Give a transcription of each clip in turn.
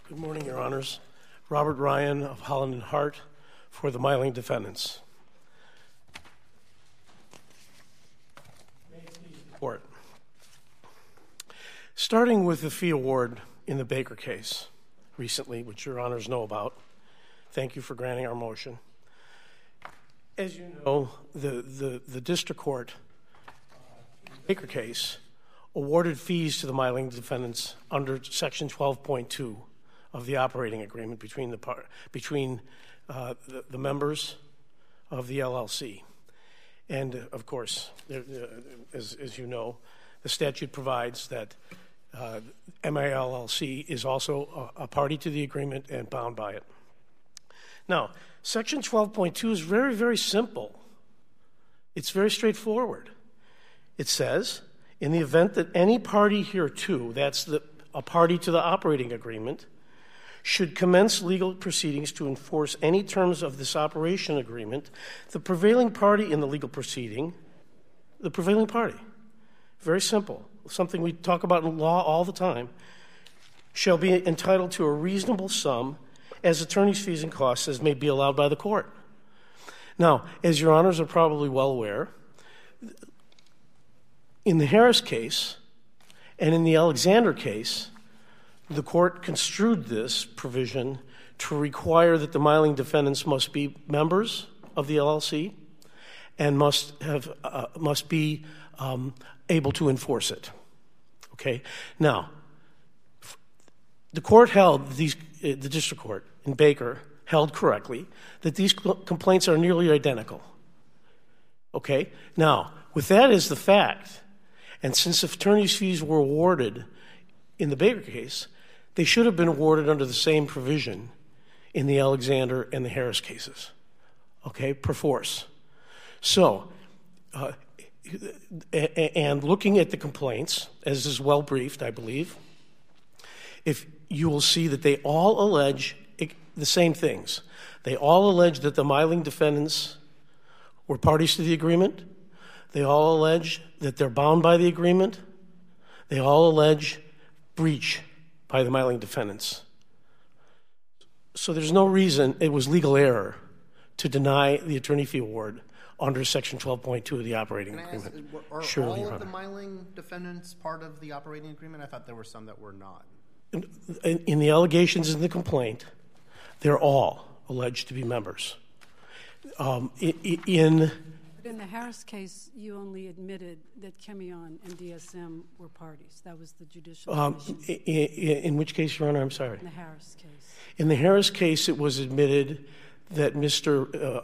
Good morning, Your Honors. Robert Ryan of Holland and Hart for the Myling defendants. May it please the Court. Starting with the fee award in the Baker case recently, which Your Honors know about. Thank you for granting our motion. As you know, the district court in the Baker case awarded fees to the Myling defendants under Section 12.2 of the operating agreement between the members of the LLC. And, of course, as you know, the statute provides that MILLC is also a party to the agreement and bound by it. Now, Section 12.2 is very, very simple. It's very straightforward. It says, in the event that any party hereto, that's a party to the operating agreement, should commence legal proceedings to enforce any terms of this operation agreement, the prevailing party in the legal proceeding, the prevailing party, very simple, something we talk about in law all the time, shall be entitled to a reasonable sum as attorney's fees and costs as may be allowed by the court. Now, as Your Honors are probably well aware, in the Harris case and in the Alexander case, the court construed this provision to require that the Myling defendants must be members of the LLC and must be able to enforce it. Okay. Now, the court held the district court in Baker held correctly that these complaints are nearly identical. Okay. Now, with that as the fact, and since attorney's fees were awarded in the Baker case, they should have been awarded under the same provision in the Alexander and the Harris cases, okay, per force. So, and looking at the complaints, as is well briefed, I believe, if you will see that they all allege the same things. They all allege that the Myling defendants were parties to the agreement. They all allege that they're bound by the agreement. They all allege breach by the Myling defendants. So there's no reason it was legal error to deny the attorney fee award under Section 12.2 of the operating agreement. Are Surely, all of the Myling defendants part of the operating agreement? I thought there were some that were not. In the allegations in the complaint, they're all alleged to be members. In the Harris case, you only admitted that Chemion and DSM were parties. That was the judicial admission. In which case, Your Honor? I'm sorry. In the Harris case. In the Harris case, it was admitted that Mr.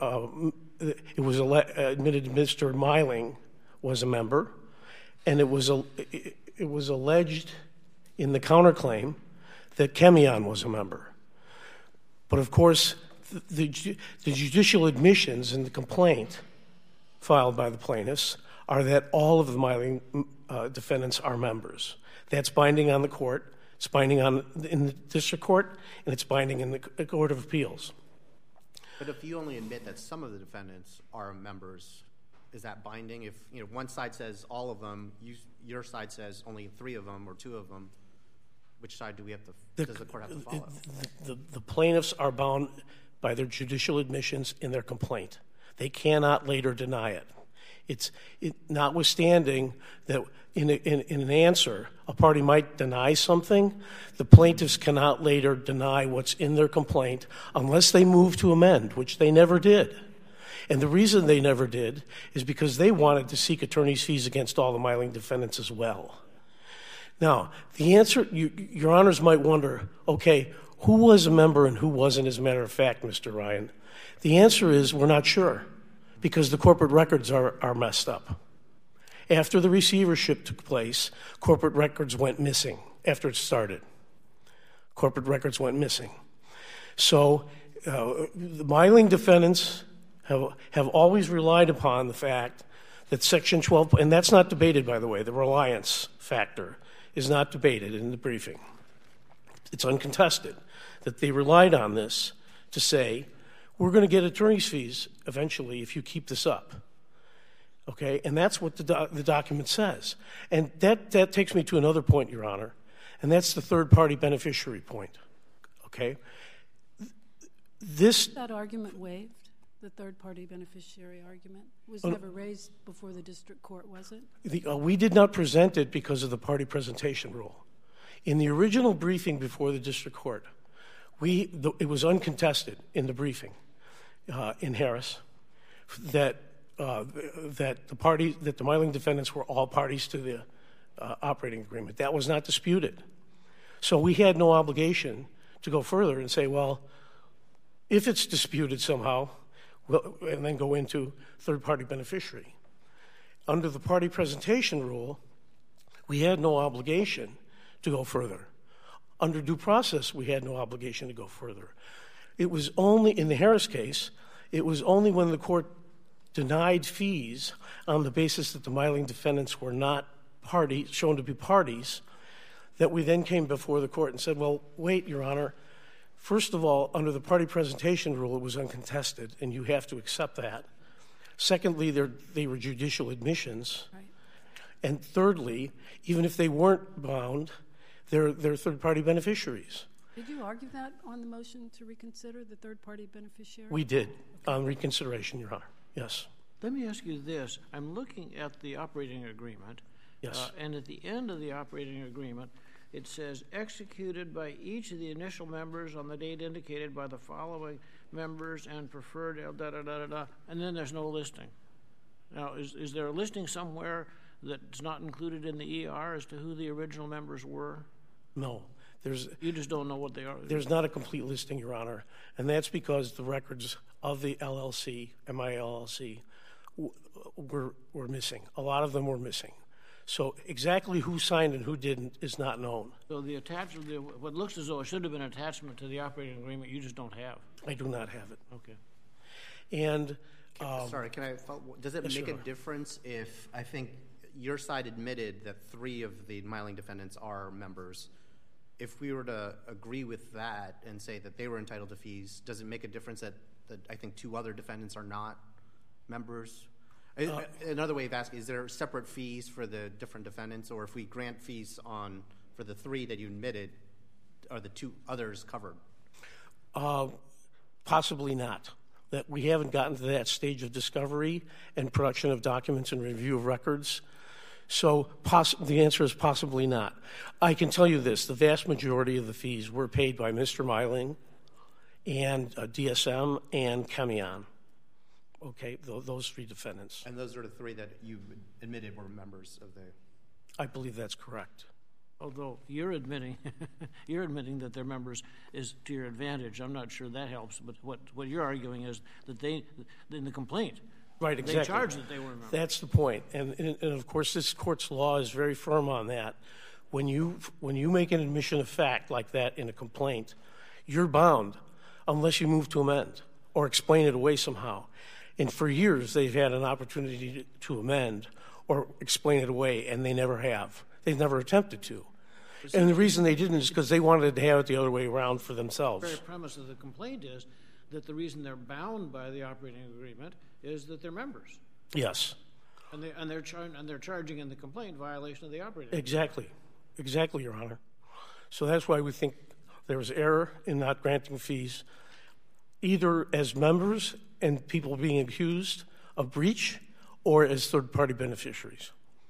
Myling was a member, and it was alleged in the counterclaim that Chemion was a member. But of course, the judicial admissions in the complaint filed by the plaintiffs are that all of the Myling defendants are members. That's binding on the court, it's binding in the district court, and it's binding in the Court of Appeals. But if you only admit that some of the defendants are members, is that binding? If one side says all of them, your side says only 3 of them or 2 of them, which side does the court have to follow? The plaintiffs are bound by their judicial admissions in their complaint. They cannot later deny it. It's notwithstanding that in an answer, a party might deny something, the plaintiffs cannot later deny what's in their complaint unless they move to amend, which they never did. And the reason they never did is because they wanted to seek attorney's fees against all the Myling defendants as well. Now, the answer, Your Honors might wonder, okay, who was a member and who wasn't, as a matter of fact, Mr. Ryan? The answer is we're not sure because the corporate records are messed up. After the receivership took place, corporate records went missing after it started. Corporate records went missing. So the Myling defendants have always relied upon the fact that Section 12, and that's not debated, by the way, the reliance factor is not debated in the briefing. It's uncontested that they relied on this to say, we're going to get attorney's fees eventually if you keep this up. Okay? And that's what the document says. And that takes me to another point, Your Honor, and that's the third-party beneficiary point okay? That argument waived? The third-party beneficiary argument was never raised before the district court, was it? We did not present it because of the party presentation rule. In the original briefing before the district court, it was uncontested in the briefing in Harris that the Myling defendants were all parties to the operating agreement. That was not disputed. So we had no obligation to go further and say, well, if it's disputed somehow, and then go into third-party beneficiary. Under the party presentation rule, we had no obligation to go further. Under due process, we had no obligation to go further. It was only, in the Harris case, it was only when the court denied fees on the basis that the Myling defendants were not shown to be parties that we then came before the court and said, well, wait, Your Honor, first of all, under the party presentation rule, it was uncontested, and you have to accept that. Secondly, they were judicial admissions. Right. And thirdly, even if they weren't bound, they're third-party beneficiaries. Did you argue that on the motion to reconsider the third-party beneficiary? We did, on reconsideration, Your Honor. Yes. Let me ask you this. I'm looking at the operating agreement. Yes. And at the end of the operating agreement, it says, executed by each of the initial members on the date indicated by the following members and preferred, da-da-da-da-da, and then there's no listing. Now, is there a listing somewhere that's not included in the ER as to who the original members were? No. You just don't know what they are? There's not a complete listing, Your Honor, and that's because the records of the LLC, MILLC, were missing. A lot of them were missing. So exactly who signed and who didn't is not known. So the attachment, what looks as though it should have been an attachment to the operating agreement, you just don't have? I do not have it. Okay. And sorry, can I follow? Does it make a difference if I think your side admitted that 3 of the Myling defendants are members? If we were to agree with that and say that they were entitled to fees, does it make a difference that I think 2 other defendants are not members? Another way of asking, is there separate fees for the different defendants, or if we grant fees for the 3 that you admitted, are the 2 others covered? Possibly not. That we haven't gotten to that stage of discovery and production of documents and review of records. So the answer is possibly not. I can tell you this, the vast majority of the fees were paid by Mr. Myling and DSM and Chemion. Okay, those 3 defendants. And those are the 3 that you admitted were members of the... I believe that's correct. Although you're admitting that they're members is to your advantage. I'm not sure that helps, but what you're arguing is that they, in the complaint, right, exactly. They charged that they were members. That's the point. And of course, this court's law is very firm on that. When you make an admission of fact like that in a complaint, you're bound unless you move to amend or explain it away somehow. And for years, they've had an opportunity to amend or explain it away, and they never have. They've never attempted to. And the reason they didn't is because they wanted to have it the other way around for themselves. The very premise of the complaint is that the reason they're bound by the operating agreement is that they're members. Yes. And they're charging in the complaint violation of the operating agreement. Exactly. Exactly, Your Honor. So that's why we think there was error in not granting fees, either as members and people being accused of breach or as third-party beneficiaries.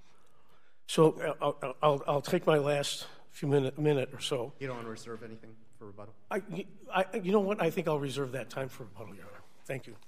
So I'll take my last minute or so. You don't want to reserve anything for rebuttal? You know what? I think I'll reserve that time for rebuttal, Your Honor. Thank you.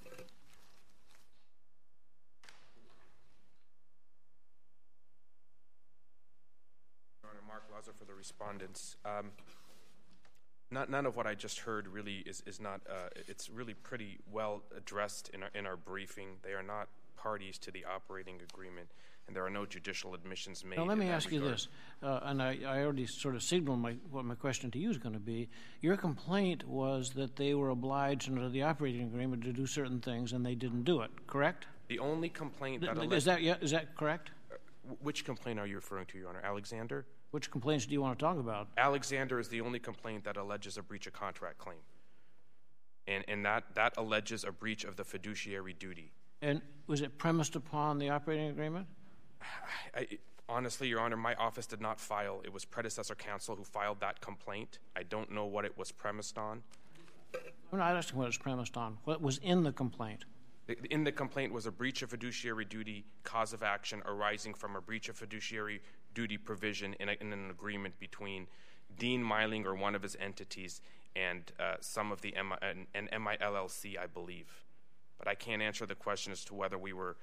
Your Honor, Mark Laza for the respondents. None of what I just heard really is not. It's really pretty well addressed in our briefing. They are not parties to the operating agreement, and there are no judicial admissions made. Now, let me ask you this, and I already sort of signaled what my question to you is going to be. Your complaint was that they were obliged under the operating agreement to do certain things, and they didn't do it, correct? The only complaint that is that correct? Which complaint are you referring to, Your Honor? Alexander? Which complaints do you want to talk about? Alexander is the only complaint that alleges a breach of contract claim, and that alleges a breach of the fiduciary duty. And was it premised upon the operating agreement? Honestly, Your Honor, my office did not file. It was predecessor counsel who filed that complaint. I don't know what it was premised on. I'm not asking what it's premised on. What was in the complaint? In the complaint was a breach of fiduciary duty cause of action arising from a breach of fiduciary duty provision in an agreement between Dean Meiling or one of his entities and some of the MI LLC, I believe. But I can't answer the question as to whether we were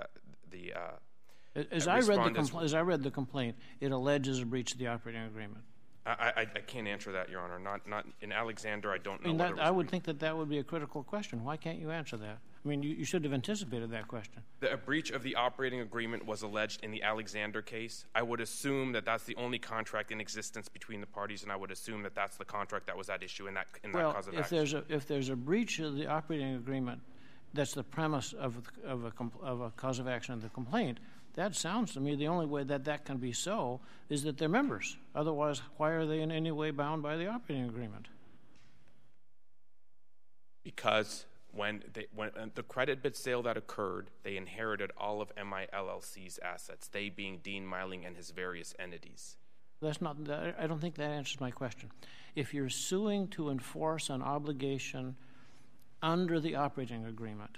As I read the complaint, it alleges a breach of the operating agreement. I can't answer that, Your Honor. Not in Alexander. I don't know. I would think that would be a critical question. Why can't you answer that? I mean, you should have anticipated that question. A breach of the operating agreement was alleged in the Alexander case. I would assume that that's the only contract in existence between the parties, and I would assume that that's the contract that was at issue in that cause of action. If there's a breach of the operating agreement, that's the premise of a cause of action of the complaint. That sounds to me the only way that can be so is that they're members. Otherwise, why are they in any way bound by the operating agreement? Because when the credit bid sale that occurred, they inherited all of MI LLC's assets, they being Dean Meiling and his various entities. I don't think that answers my question. If you're suing to enforce an obligation under the operating agreement,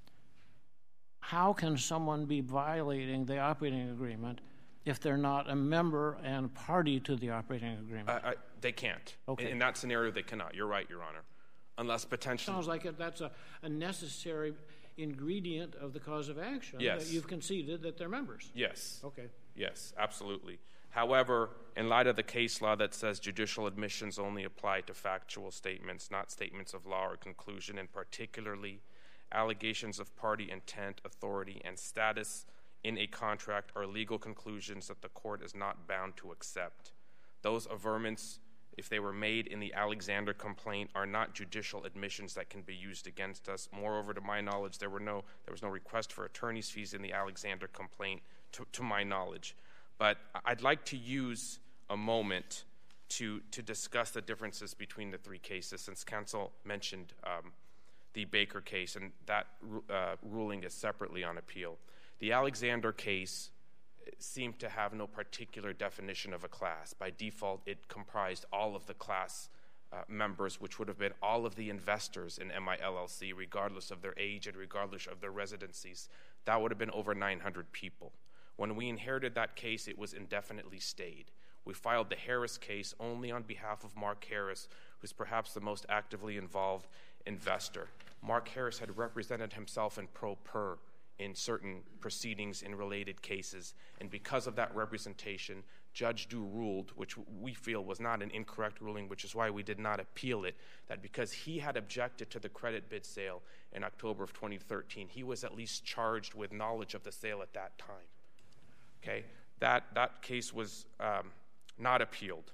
how can someone be violating the operating agreement if they're not a member and party to the operating agreement? They can't. Okay. In that scenario, they cannot. You're right, Your Honor. Unless potentially... Sounds like that's a necessary ingredient of the cause of action. Yes. That you've conceded that they're members. Yes. Okay. Yes, absolutely. However, in light of the case law that says judicial admissions only apply to factual statements, not statements of law or conclusion, and particularly allegations of party intent, authority, and status in a contract are legal conclusions that the court is not bound to accept. Those averments, if they were made in the Alexander complaint, are not judicial admissions that can be used against us. Moreover, to my knowledge, there was no request for attorney's fees in the Alexander complaint, to my knowledge. But I'd like to use a moment to discuss the differences between the three cases, since counsel mentioned the Baker case, and that ruling is separately on appeal. The Alexander case seemed to have no particular definition of a class. By default, it comprised all of the class members, which would have been all of the investors in MI LLC, regardless of their age and regardless of their residencies. That would have been over 900 people. When we inherited that case, it was indefinitely stayed. We filed the Harris case only on behalf of Mark Harris, who's perhaps the most actively involved investor. Mark Harris had represented himself in pro per in certain proceedings in related cases, and because of that representation, Judge Du ruled, which we feel was not an incorrect ruling, which is why we did not appeal it, that because he had objected to the credit bid sale in October of 2013, he was at least charged with knowledge of the sale at that time. Okay, that case was not appealed.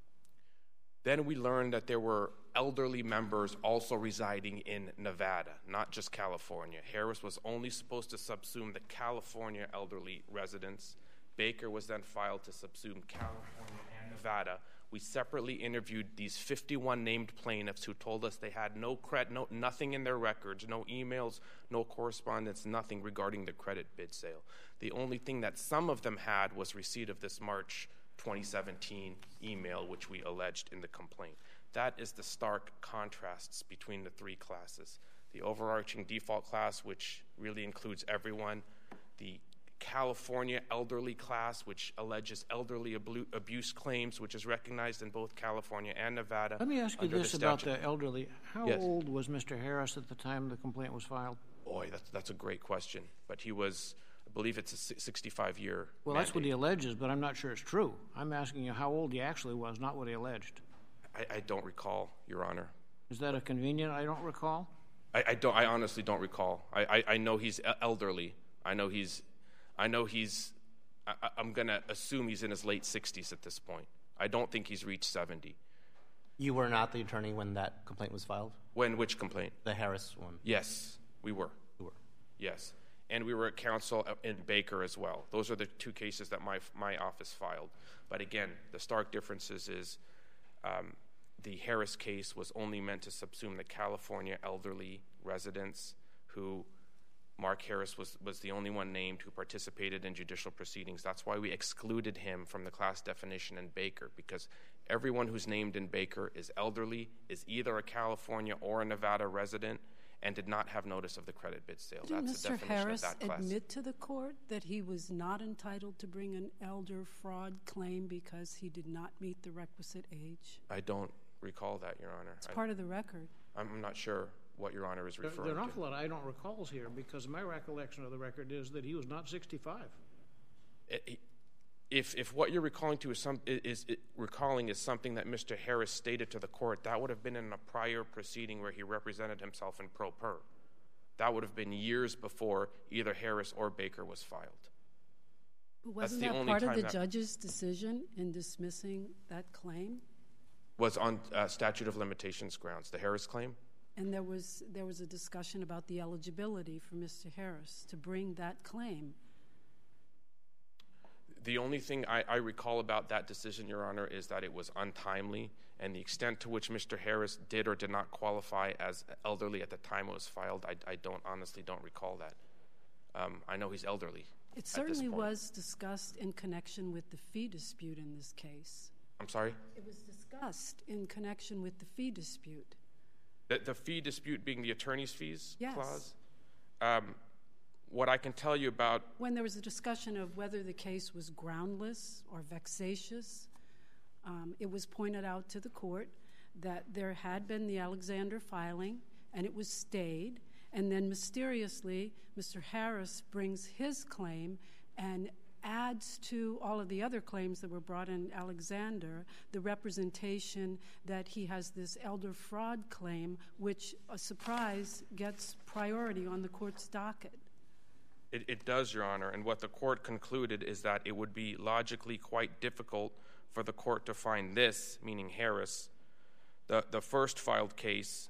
Then we learned that there were elderly members also residing in Nevada, not just California. Harris was only supposed to subsume the California elderly residents. Baker was then filed to subsume California and Nevada. We separately interviewed these 51 named plaintiffs who told us they had nothing in their records, no emails, no correspondence, nothing regarding the credit bid sale. The only thing that some of them had was receipt of this March 2017 email, which we alleged in the complaint. That is the stark contrasts between the three classes. The overarching default class, which really includes everyone, the California elderly class, which alleges elderly abuse claims, which is recognized in both California and Nevada. Let me ask you this about the elderly. How old was Mr. Harris at the time the complaint was filed? Boy, that's a great question. But he was, I believe it's a 65-year Well, mandate. That's what he alleges, but I'm not sure it's true. I'm asking you how old he actually was, not what he alleged. I don't recall, Your Honor. Is that a convenient I don't recall? I honestly don't recall. I know he's elderly. I'm going to assume he's in his late 60s at this point. I don't think he's reached 70. You were not the attorney when that complaint was filed? Which complaint? The Harris one. Yes, we were. You were. Yes. And we were at counsel in Baker as well. Those are the two cases that my office filed. But again, the stark differences is the Harris case was only meant to subsume the California elderly residents who Mark Harris was the only one named who participated in judicial proceedings. That's why we excluded him from the class definition in Baker, because everyone who's named in Baker is elderly, is either a California or a Nevada resident, and did not have notice of the credit bid sale. Didn't That's the Mr. definition Harris of that class. admit to the court that he was not entitled to bring an elder fraud claim because he did not meet the requisite age? I don't recall that, Your Honor. It's part of the record. I'm not sure what Your Honor is referring There are an to. awful lot I don't recall here, because my recollection of the record is that he was not 65. If what you're recalling to is recalling is something that Mr. Harris stated to the court, that would have been in a prior proceeding where he represented himself in pro per. That would have been years before either Harris or Baker was filed. But wasn't that part of the judge's decision in dismissing that claim? Was on statute of limitations grounds, the Harris claim? And there was a discussion about the eligibility for Mr. Harris to bring that claim. The only thing I recall about that decision, Your Honor, is that it was untimely, and the extent to which Mr. Harris did or did not qualify as elderly at the time it was filed, I honestly don't recall that. I know he's elderly. It certainly was discussed in connection with the fee dispute in this case. I'm sorry? It was discussed in connection with the fee dispute. The fee dispute being the attorney's fees clause? Yes. What I can tell you about... When there was a discussion of whether the case was groundless or vexatious, it was pointed out to the court that there had been the Alexander filing, and it was stayed, and then mysteriously, Mr. Harris brings his claim and adds to all of the other claims that were brought in Alexander the representation that he has this elder fraud claim, which, a surprise, gets priority on the court's docket. It does, Your Honor, and what the court concluded is that it would be logically quite difficult for the court to find this, meaning Harris, the first filed case,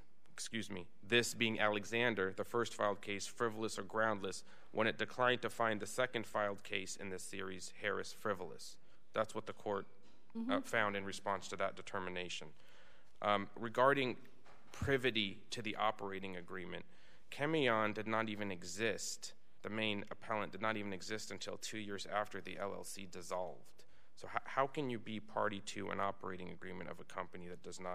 this being Alexander, the first filed case, frivolous or groundless, when it declined to find the second filed case in this series, Harris, frivolous. That's what the court found in response to that determination. Regarding privity to the operating agreement, Chemion did not even exist. The main appellant did not even exist until 2 years after the LLC dissolved. So how can you be party to an operating agreement of a company that does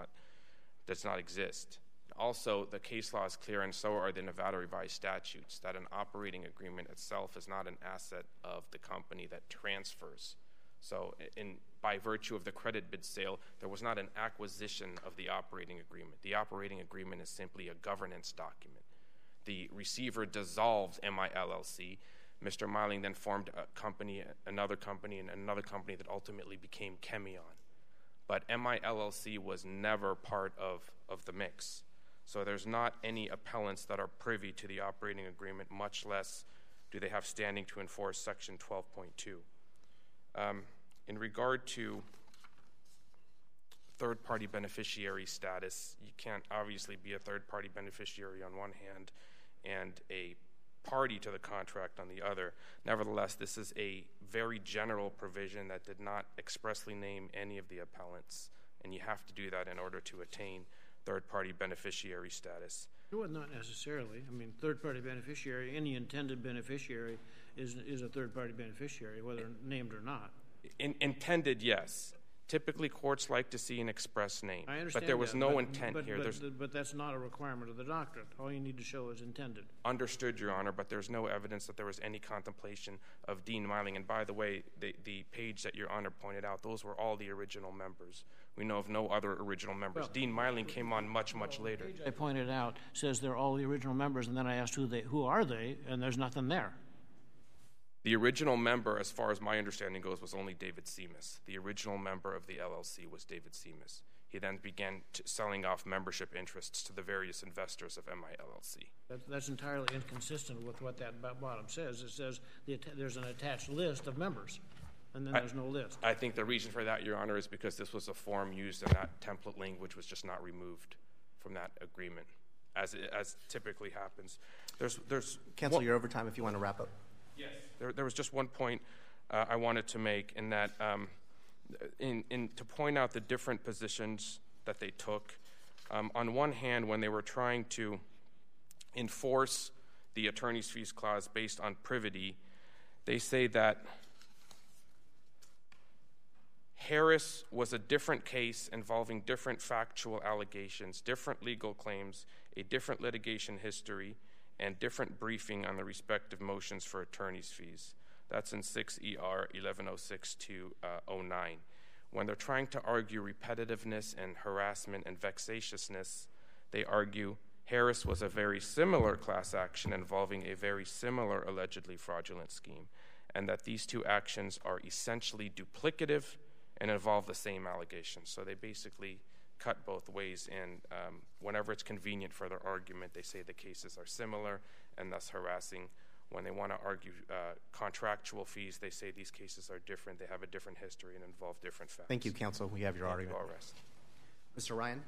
not exist? Also, the case law is clear, and so are the Nevada revised statutes, that an operating agreement itself is not an asset of the company that transfers. So by virtue of the credit bid sale, there was not an acquisition of the operating agreement. The operating agreement is simply a governance document. The receiver dissolved MI-LLC. Mr. Myling then formed a company, another company, and another company that ultimately became Chemion. But MI-LLC was never part of the mix. So there's not any appellants that are privy to the operating agreement, much less do they have standing to enforce Section 12.2. In regard to third-party beneficiary status, you can't obviously be a third-party beneficiary on one hand and a party to the contract on the other. Nevertheless, this is a very general provision that did not expressly name any of the appellants, and you have to do that in order to attain third-party beneficiary status. Well, not necessarily. I mean, third-party beneficiary, any intended beneficiary is a third-party beneficiary, whether named or not. Intended, yes. Typically, courts like to see an express name. I understand but there was that, no intent here. But that's not a requirement of the doctrine. All you need to show is intended. Understood, Your Honor, but there's no evidence that there was any contemplation of Dean Myling. And by the way, the page that Your Honor pointed out, those were all the original members. We know of no other original members. Well, Dean Myling came on much later. The page I pointed out says they're all the original members, and then I asked who are they, and there's nothing there. The original member, as far as my understanding goes, was only David Seamus. The original member of the LLC was David Seamus. He then began selling off membership interests to the various investors of MI-LLC. That's entirely inconsistent with what that bottom says. It says there's an attached list of members, and then there's no list. I think the reason for that, Your Honor, is because this was a form used and that template language was just not removed from that agreement, as typically happens. Cancel your overtime if you want to wrap up. Yes. There was just one point I wanted to make, in that to point out the different positions that they took. On one hand, when they were trying to enforce the attorney's fees clause based on privity. They say that Harris was a different case involving different factual allegations, different legal claims, a different litigation history, and different briefing on the respective motions for attorney's fees. That's in 6 ER 1106-09. When they're trying to argue repetitiveness and harassment and vexatiousness, they argue Harris was a very similar class action involving a very similar allegedly fraudulent scheme, and that these two actions are essentially duplicative and involve the same allegations. So they basically cut both ways, and whenever it's convenient for their argument, they say the cases are similar and thus harassing. When they want to argue contractual fees, they say these cases are different, they have a different history and involve different facts. Thank you, counsel. We have your argument. I'll rest. Mr. Ryan?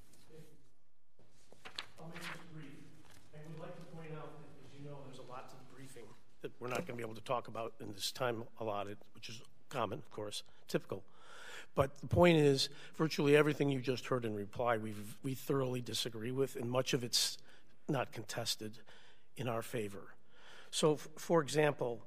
I'll make this brief. I would like to point out that, as you know, there's a lot to the briefing that we're not going to be able to talk about in this time allotted, which is common, of course, typical. But the point is, virtually everything you just heard in reply, we thoroughly disagree with, and much of it's not contested in our favor. So, for example,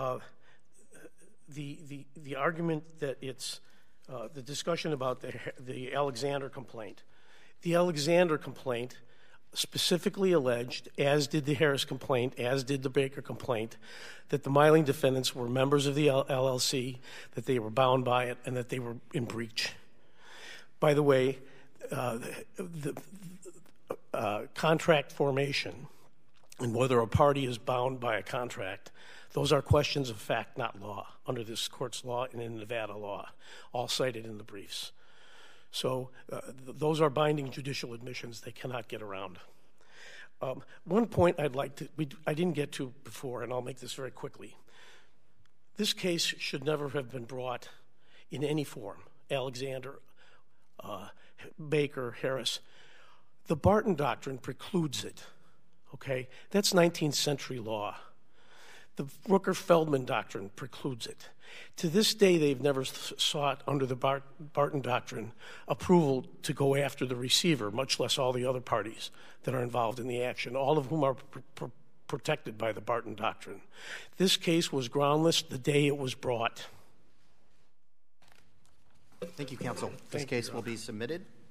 the argument that it's the discussion about the Alexander complaint. The Alexander complaint specifically alleged, as did the Harris complaint, as did the Baker complaint, that the Miling defendants were members of the LLC, that they were bound by it, and that they were in breach. By the way, the contract formation and whether a party is bound by a contract, those are questions of fact, not law, under this court's law and in Nevada law, all cited in the briefs. So those are binding judicial admissions. They cannot get around. One point I didn't get to before, and I'll make this very quickly. This case should never have been brought in any form, Alexander, Baker, Harris. The Barton Doctrine precludes it, okay? That's 19th century law. The Rooker-Feldman Doctrine precludes it. To this day, they've never sought, under the Barton Doctrine, approval to go after the receiver, much less all the other parties that are involved in the action, all of whom are protected by the Barton Doctrine. This case was groundless the day it was brought. Thank you, counsel. This case will be submitted.